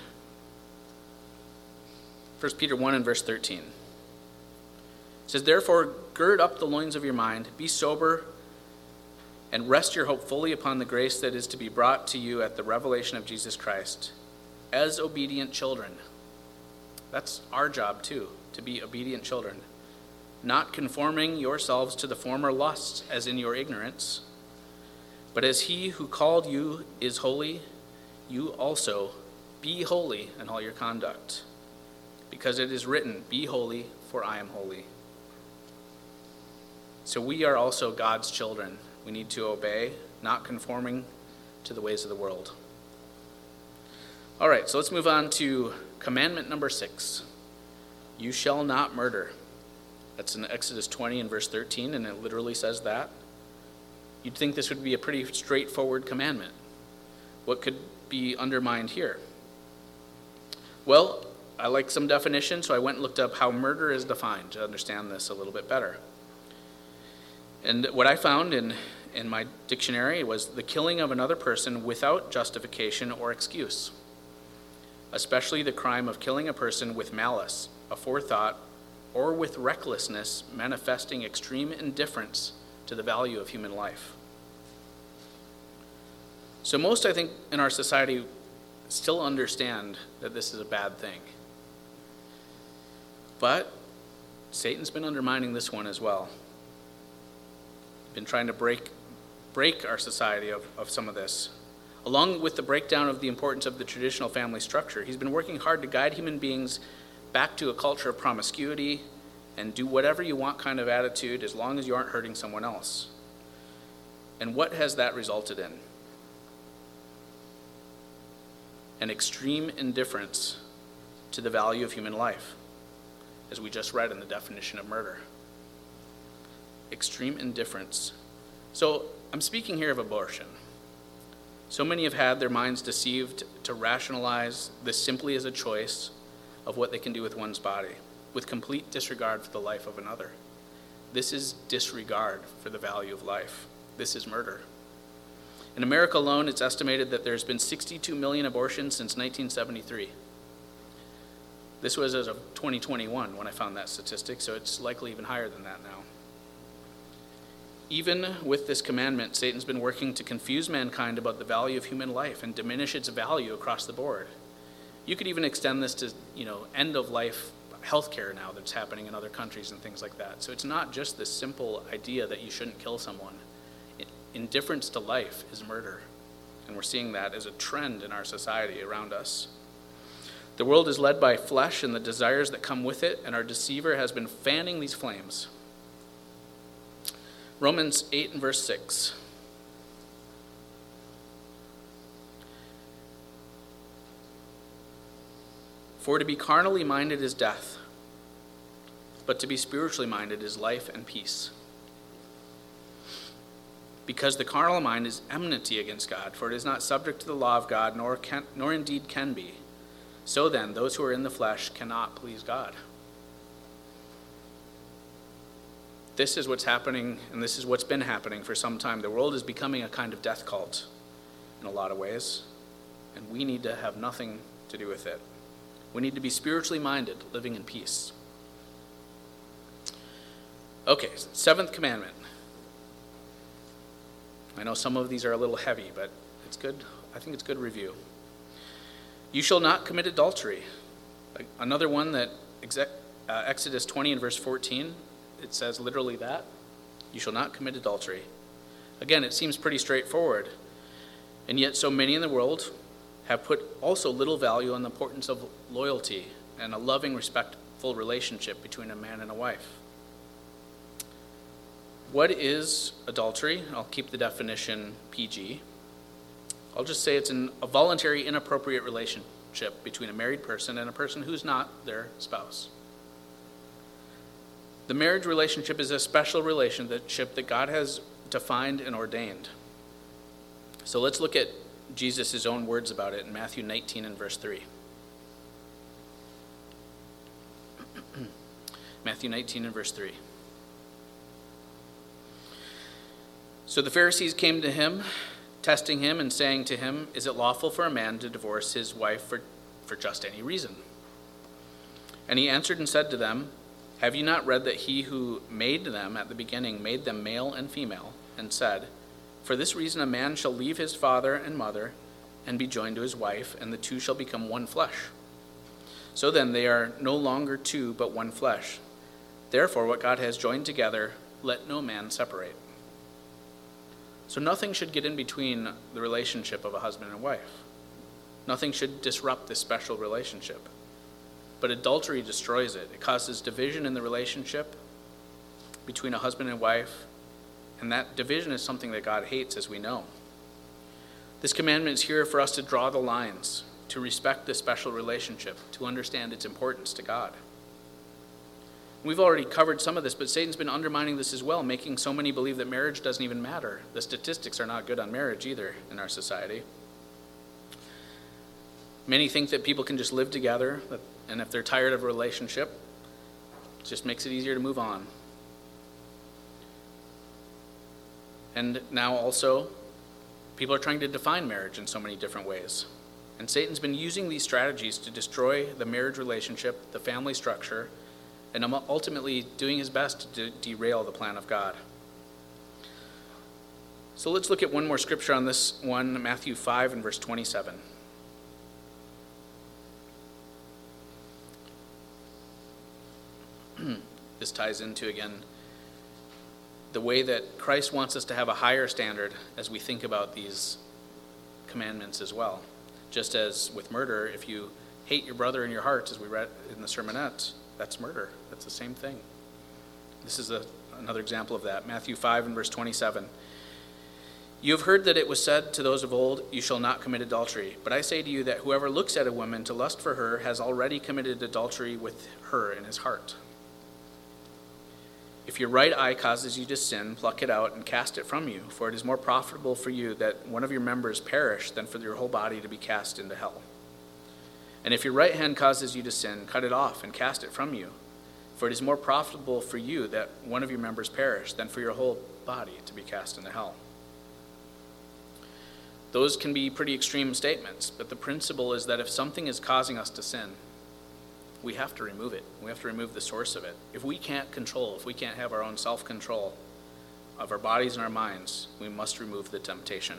1 Peter 1 and verse 13. It says, "Therefore, gird up the loins of your mind, be sober, and rest your hope fully upon the grace that is to be brought to you at the revelation of Jesus Christ, as obedient children." That's our job too, to be obedient children. "Not conforming yourselves to the former lusts as in your ignorance, but as he who called you is holy, you also be holy in all your conduct. Because it is written, 'Be holy, for I am holy.'" So we are also God's children. We need to obey, not conforming to the ways of the world. All right, so let's move on to commandment number 6. You shall not murder. That's in Exodus 20 and verse 13, and it literally says that. You'd think this would be a pretty straightforward commandment. What could be undermined here? Well, I like some definitions, so I went and looked up how murder is defined to understand this a little bit better. And what I found in my dictionary was the killing of another person without justification or excuse, especially the crime of killing a person with malice, aforethought, or with recklessness, manifesting extreme indifference to the value of human life. So most, I think, in our society still understand that this is a bad thing. But Satan's been undermining this one as well. Been trying to break our society of some of this. Along with the breakdown of the importance of the traditional family structure, he's been working hard to guide human beings back to a culture of promiscuity and do whatever you want kind of attitude as long as you aren't hurting someone else. And what has that resulted in? An extreme indifference to the value of human life, as we just read in the definition of murder. Extreme indifference. So I'm speaking here of abortion. So many have had their minds deceived to rationalize this simply as a choice of what they can do with one's body, with complete disregard for the life of another. This is disregard for the value of life. This is murder. In America alone, it's estimated that there's been 62 million abortions since 1973. This was as of 2021 when I found that statistic, so it's likely even higher than that now. Even with this commandment, Satan's been working to confuse mankind about the value of human life and diminish its value across the board. You could even extend this to, end of life healthcare now that's happening in other countries and things like that. So it's not just this simple idea that you shouldn't kill someone. Indifference to life is murder. And we're seeing that as a trend in our society around us. The world is led by flesh and the desires that come with it, and our deceiver has been fanning these flames. Romans 8 and verse 6. For to be carnally minded is death, but to be spiritually minded is life and peace. Because the carnal mind is enmity against God, for it is not subject to the law of God, nor indeed can be. So then, those who are in the flesh cannot please God. This is what's happening, and this is what's been happening for some time. The world is becoming a kind of death cult in a lot of ways, and we need to have nothing to do with it. We need to be spiritually minded, living in peace. Okay, seventh commandment. I know some of these are a little heavy, but it's good. I think it's good review. You shall not commit adultery. Another one that Exodus 20 and verse 14, it says literally that. You shall not commit adultery. Again, it seems pretty straightforward. And yet so many in the world have put also little value on the importance of loyalty and a loving, respectful relationship between a man and a wife. What is adultery? I'll keep the definition PG. I'll just say it's a voluntary, inappropriate relationship between a married person and a person who's not their spouse. The marriage relationship is a special relationship that God has defined and ordained. So let's look at Jesus' own words about it in Matthew 19 and verse 3. Matthew 19 and verse 3. So the Pharisees came to him, testing him and saying to him, is it lawful for a man to divorce his wife for just any reason? And he answered and said to them, have you not read that he who made them at the beginning made them male and female, and said, for this reason a man shall leave his father and mother and be joined to his wife, and the two shall become one flesh. So then they are no longer two, but one flesh. Therefore what God has joined together, let no man separate. So nothing should get in between the relationship of a husband and wife. Nothing should disrupt this special relationship. But adultery destroys it. It causes division in the relationship between a husband and wife, and that division is something that God hates, as we know. This commandment is here for us to draw the lines, to respect this special relationship, to understand its importance to God. We've already covered some of this, but Satan's been undermining this as well, making so many believe that marriage doesn't even matter. The statistics are not good on marriage either in our society. Many think that people can just live together, and if they're tired of a relationship, it just makes it easier to move on. And now also, people are trying to define marriage in so many different ways. And Satan's been using these strategies to destroy the marriage relationship, the family structure, and ultimately doing his best to derail the plan of God. So let's look at one more scripture on this one, Matthew 5 and verse 27. This ties into, again, the way that Christ wants us to have a higher standard as we think about these commandments as well. Just as with murder, if you hate your brother in your heart, as we read in the sermonette, that's murder. That's the same thing. This is another example of that. Matthew 5 and verse 27. You have heard that it was said to those of old, you shall not commit adultery. But I say to you that whoever looks at a woman to lust for her has already committed adultery with her in his heart. If your right eye causes you to sin, pluck it out and cast it from you, for it is more profitable for you that one of your members perish than for your whole body to be cast into hell. And if your right hand causes you to sin, cut it off and cast it from you, for it is more profitable for you that one of your members perish than for your whole body to be cast into hell. Those can be pretty extreme statements, but the principle is that if something is causing us to sin, we have to remove it. We have to remove the source of it. If we can't have our own self-control of our bodies and our minds, we must remove the temptation.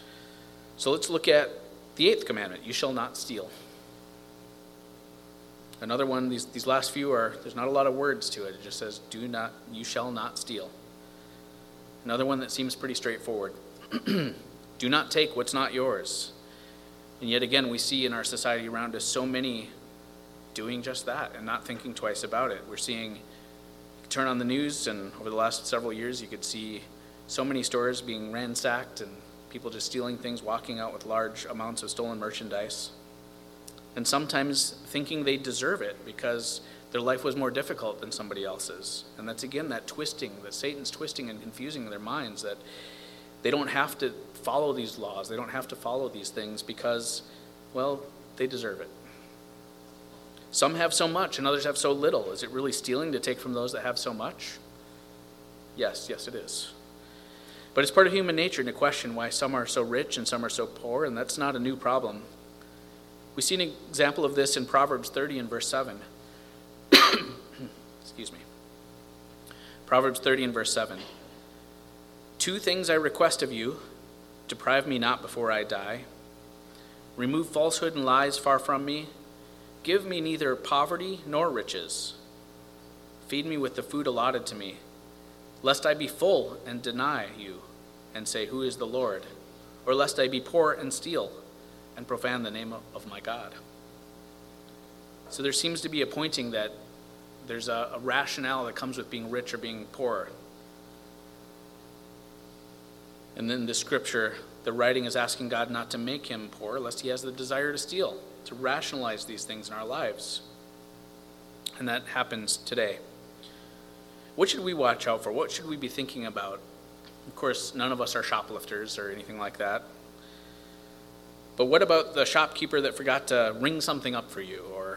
So let's look at the 8th commandment, you shall not steal. Another one, these last few there's not a lot of words to it. It just says, you shall not steal. Another one that seems pretty straightforward. Do not take what's not yours. And yet again, we see in our society around us so many doing just that and not thinking twice about it. We're seeing, turn on the news, and over the last several years, you could see so many stores being ransacked and people just stealing things, walking out with large amounts of stolen merchandise. And sometimes thinking they deserve it because their life was more difficult than somebody else's. And that's again that twisting, that Satan's twisting and confusing their minds, that they don't have to follow these laws, they don't have to follow these things because, well, they deserve it. Some have so much and others have so little. Is it really stealing to take from those that have so much? Yes, it is. But it's part of human nature to question why some are so rich and some are so poor, and that's not a new problem. We see an example of this in Proverbs 30 and verse 7. Excuse me. Proverbs 30 and verse 7. 2 things I request of you, deprive me not before I die. Remove falsehood and lies far from me. Give me neither poverty nor riches. Feed me with the food allotted to me, lest I be full and deny you and say, who is the Lord? Or lest I be poor and steal and profane the name of my God. So there seems to be a pointing that there's a rationale that comes with being rich or being poor. And then the scripture, the writing is asking God not to make him poor, lest he has the desire to steal, to rationalize these things in our lives. And that happens today. What should we watch out for? What should we be thinking about? Of course, none of us are shoplifters or anything like that. But what about the shopkeeper that forgot to ring something up for you? Or,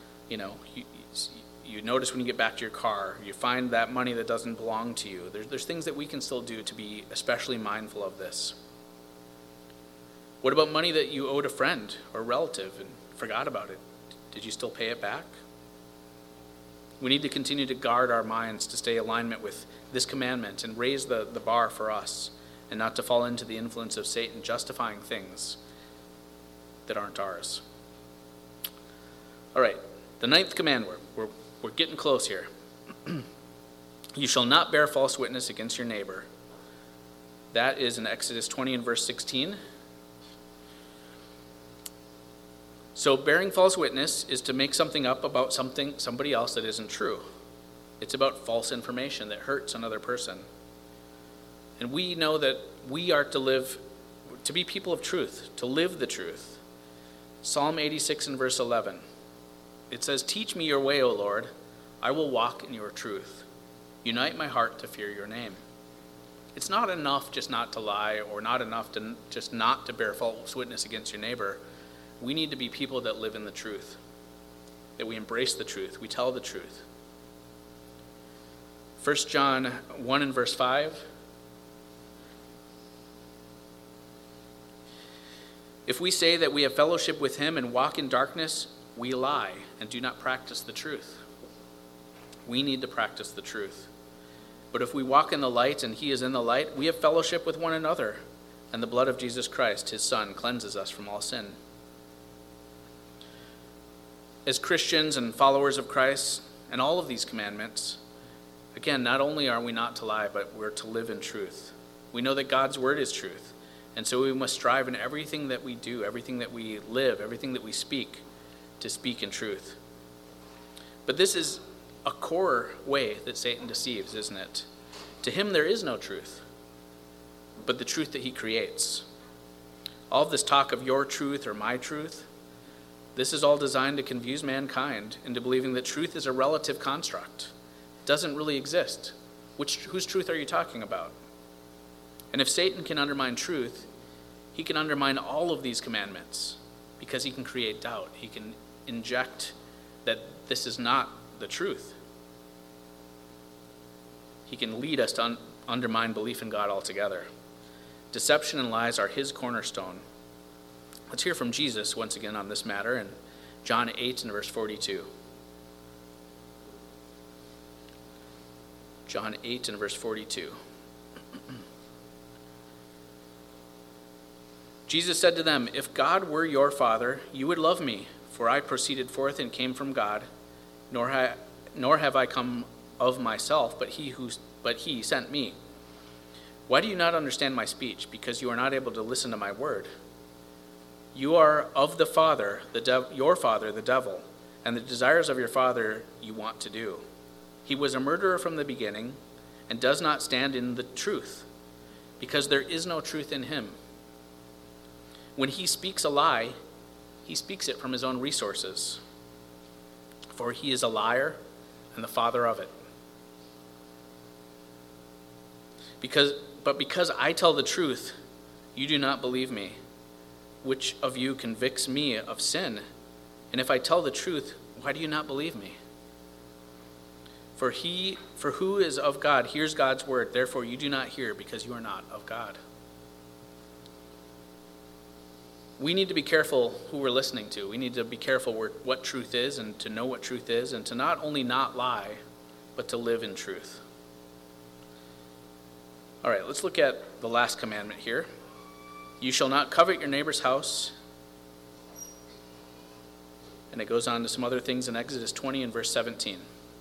you notice when you get back to your car, you find that money that doesn't belong to you. There's things that we can still do to be especially mindful of this. What about money that you owed a friend or relative and forgot about it? Did you still pay it back? We need to continue to guard our minds to stay in alignment with this commandment and raise the bar for us, and not to fall into the influence of Satan justifying things that aren't ours. All right, the 9th command, we're getting close here. You shall not bear false witness against your neighbor. That is in Exodus 20 and verse 16. So bearing false witness is to make something up about somebody else that isn't true. It's about false information that hurts another person. And we know that we are to be people of truth, to live the truth. Psalm 86 and verse 11. It says, teach me your way, O Lord. I will walk in your truth. Unite my heart to fear your name. It's not enough just not to lie, or not enough to just not to bear false witness against your neighbor. We need to be people that live in the truth, that we embrace the truth, we tell the truth. 1 John 1 and verse 5. If we say that we have fellowship with him and walk in darkness, we lie and do not practice the truth. We need to practice the truth. But if we walk in the light and he is in the light, we have fellowship with one another, and the blood of Jesus Christ, his Son, cleanses us from all sin. As Christians and followers of Christ and all of these commandments, again, not only are we not to lie, but we're to live in truth. We know that God's word is truth, and so we must strive in everything that we do, everything that we live, everything that we speak, to speak in truth. But this is a core way that Satan deceives, isn't it? To him there is no truth, but the truth that he creates. All of this talk of your truth or my truth, this is all designed to confuse mankind into believing that truth is a relative construct. It doesn't really exist. Whose truth are you talking about? And if Satan can undermine truth, he can undermine all of these commandments because he can create doubt. He can inject that this is not the truth. He can lead us to undermine belief in God altogether. Deception and lies are his cornerstone. Let's hear from Jesus once again on this matter in John 8 and verse 42. John 8 and verse 42. Jesus said to them, if God were your Father, you would love me, For I proceeded forth and came from God, nor have I come of myself, but he sent me. Why do you not understand my speech? Because you are not able to listen to my word. You are of the father, your father, the devil, and the desires of your father you want to do. He was a murderer from the beginning, and does not stand in the truth, because there is no truth in him. When he speaks a lie, he speaks it from his own resources, for he is a liar and the father of it. But because I tell the truth, you do not believe me. Which of you convicts me of sin? And if I tell the truth, why do you not believe me? For who is of God hears God's word, therefore you do not hear, because you are not of God. We need to be careful who we're listening to. We need to be careful what truth is, and to know what truth is, and to not only not lie, but to live in truth. All right, let's look at the last commandment here. You shall not covet your neighbor's house. And it goes on to some other things in Exodus 20 and verse 17.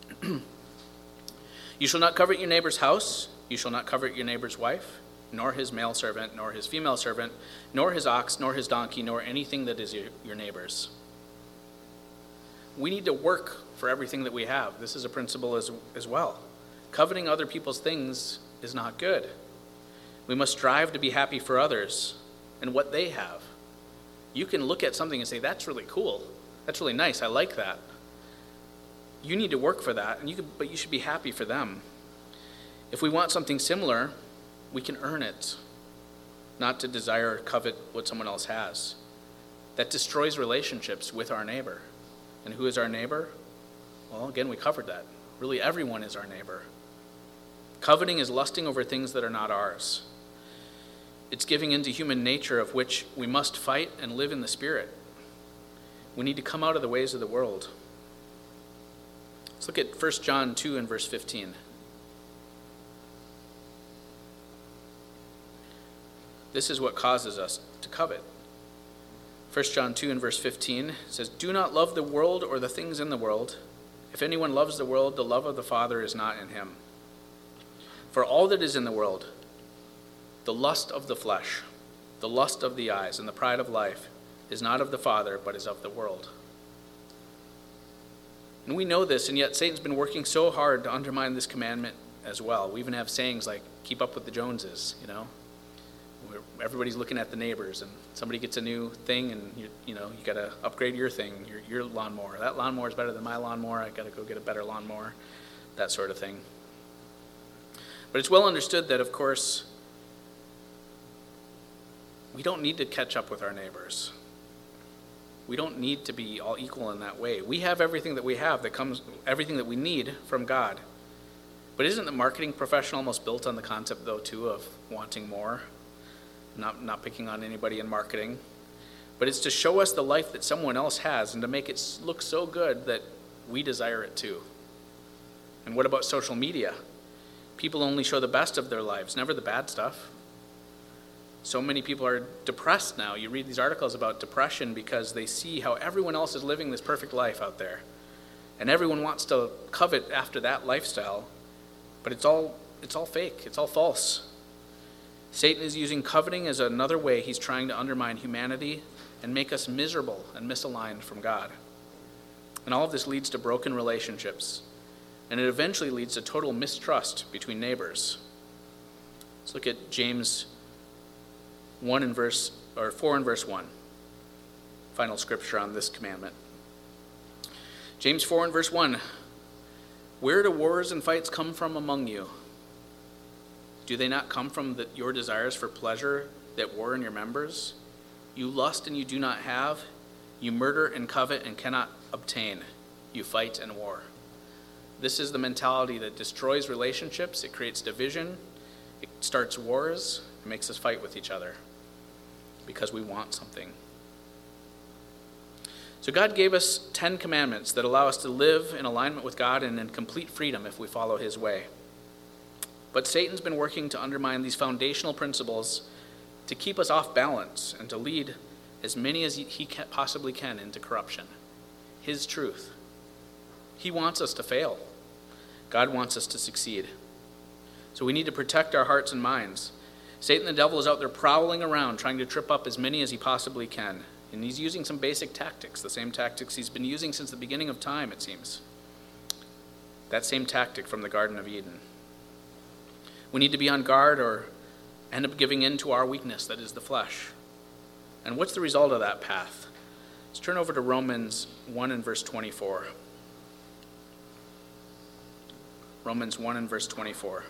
You shall not covet your neighbor's house. You shall not covet your neighbor's wife, nor his male servant, nor his female servant, nor his ox, nor his donkey, nor anything that is your neighbor's. We need to work for everything that we have. This is a principle as well. Coveting other people's things is not good. We must strive to be happy for others and what they have. You can look at something and say, that's really cool. That's really nice. I like that. You need to work for that, but you should be happy for them. If we want something similar, we can earn it, not to desire or covet what someone else has. That destroys relationships with our neighbor. And who is our neighbor? Well, again, we covered that. Really, everyone is our neighbor. Coveting is lusting over things that are not ours. It's giving into human nature, of which we must fight and live in the Spirit. We need to come out of the ways of the world. Let's look at 1 John 2 and verse 15. This is what causes us to covet. 1 John 2 and verse 15 says, do not love the world or the things in the world. If anyone loves the world, the love of the Father is not in him. For all that is in the world, the lust of the flesh, the lust of the eyes, and the pride of life, is not of the Father, but is of the world. And we know this, and yet Satan's been working so hard to undermine this commandment as well. We even have sayings like, keep up with the Joneses, where everybody's looking at the neighbors, and somebody gets a new thing, and you got to upgrade your thing, your lawnmower. That lawnmower is better than my lawnmower. I got to go get a better lawnmower, that sort of thing. But it's well understood that, of course, we don't need to catch up with our neighbors. We don't need to be all equal in that way. We have everything that we have everything that we need from God. But isn't the marketing profession almost built on the concept, though, too, of wanting more? Not picking on anybody in marketing. But it's to show us the life that someone else has and to make it look so good that we desire it too. And what about social media? People only show the best of their lives, never the bad stuff. So many people are depressed now. You read these articles about depression because they see how everyone else is living this perfect life out there. And everyone wants to covet after that lifestyle, but it's all fake. It's all false. Satan is using coveting as another way he's trying to undermine humanity and make us miserable and misaligned from God. And all of this leads to broken relationships, and it eventually leads to total mistrust between neighbors. Let's look at James 4 and verse 1. Final scripture on this commandment. James 4 and verse 1. Where do wars and fights come from among you? Do they not come from your desires for pleasure that war in your members? You lust and you do not have. You murder and covet and cannot obtain. You fight and war. This is the mentality that destroys relationships. It creates division. It starts wars. It makes us fight with each other because we want something. So God gave us 10 commandments that allow us to live in alignment with God and in complete freedom if we follow his way. But Satan's been working to undermine these foundational principles to keep us off balance and to lead as many as he possibly can into corruption. his truth. He wants us to fail. God wants us to succeed. So we need to protect our hearts and minds. Satan the devil is out there prowling around, trying to trip up as many as he possibly can. And he's using some basic tactics, the same tactics he's been using since the beginning of time, it seems. That same tactic from the Garden of Eden. We need to be on guard or end up giving in to our weakness, that is the flesh. And what's the result of that path? Let's turn over to Romans 1 and verse 24. Romans 1 and verse 24.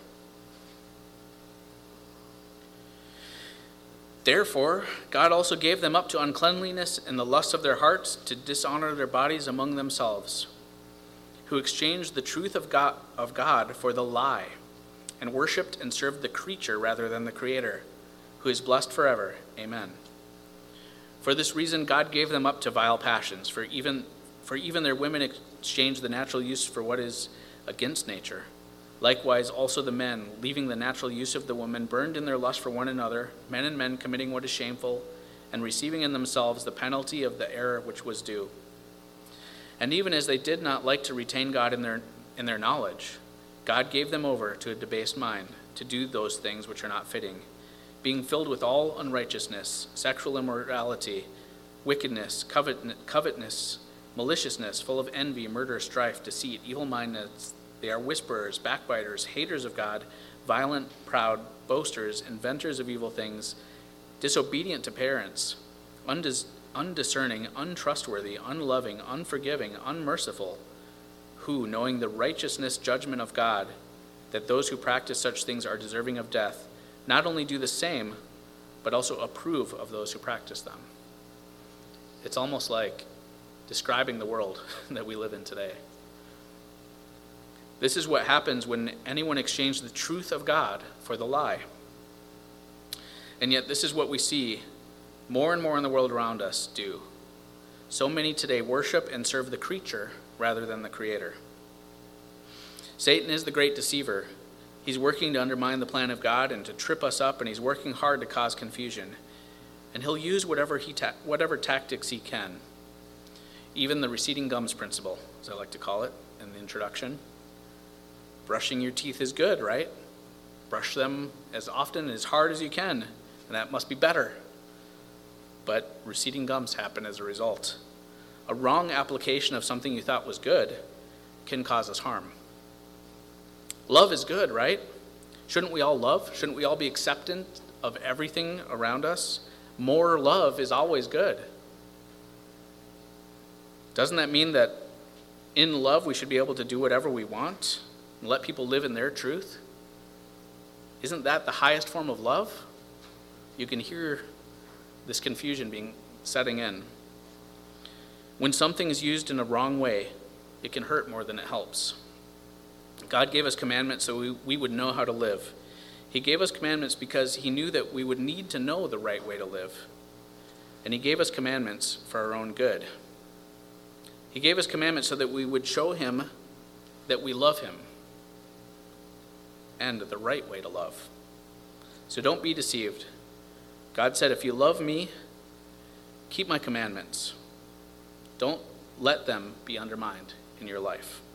Therefore, God also gave them up to uncleanliness in the lust of their hearts, to dishonor their bodies among themselves, who exchanged the truth of God for the lie, and worshipped and served the creature rather than the Creator, who is blessed forever. Amen. For this reason, God gave them up to vile passions, for even their women exchanged the natural use for what is against nature. Likewise, also the men, leaving the natural use of the woman, burned in their lust for one another, men and men committing what is shameful, and receiving in themselves the penalty of the error which was due. And even as they did not like to retain God in their knowledge, God gave them over to a debased mind, to do those things which are not fitting, being filled with all unrighteousness, sexual immorality, wickedness, covetousness, maliciousness, full of envy, murder, strife, deceit, evil-mindedness. They are whisperers, backbiters, haters of God, violent, proud, boasters, inventors of evil things, disobedient to parents, undiscerning, untrustworthy, unloving, unforgiving, unmerciful, who, knowing the righteousness judgment of God, that those who practice such things are deserving of death, not only do the same, but also approve of those who practice them. It's almost like describing the world that we live in today. This is what happens when anyone exchanges the truth of God for the lie. And yet this is what we see more and more in the world around us do. So many today worship and serve the creature rather than the Creator. Satan is the great deceiver. He's working to undermine the plan of God and to trip us up, and he's working hard to cause confusion. And he'll use whatever tactics he can. Even the receding gums principle, as I like to call it in the introduction. Brushing your teeth is good, right? Brush them as often and as hard as you can, and that must be better. But receding gums happen as a result. A wrong application of something you thought was good can cause us harm. Love is good, right? Shouldn't we all love? Shouldn't we all be acceptant of everything around us? More love is always good. Doesn't that mean that in love we should be able to do whatever we want and let people live in their truth? Isn't that the highest form of love? You can hear this confusion setting in. When something is used in a wrong way, it can hurt more than it helps. God gave us commandments so we would know how to live. He gave us commandments because he knew that we would need to know the right way to live. And he gave us commandments for our own good. He gave us commandments so that we would show him that we love him and the right way to love. So don't be deceived. God said, if you love me, keep my commandments. Don't let them be undermined in your life.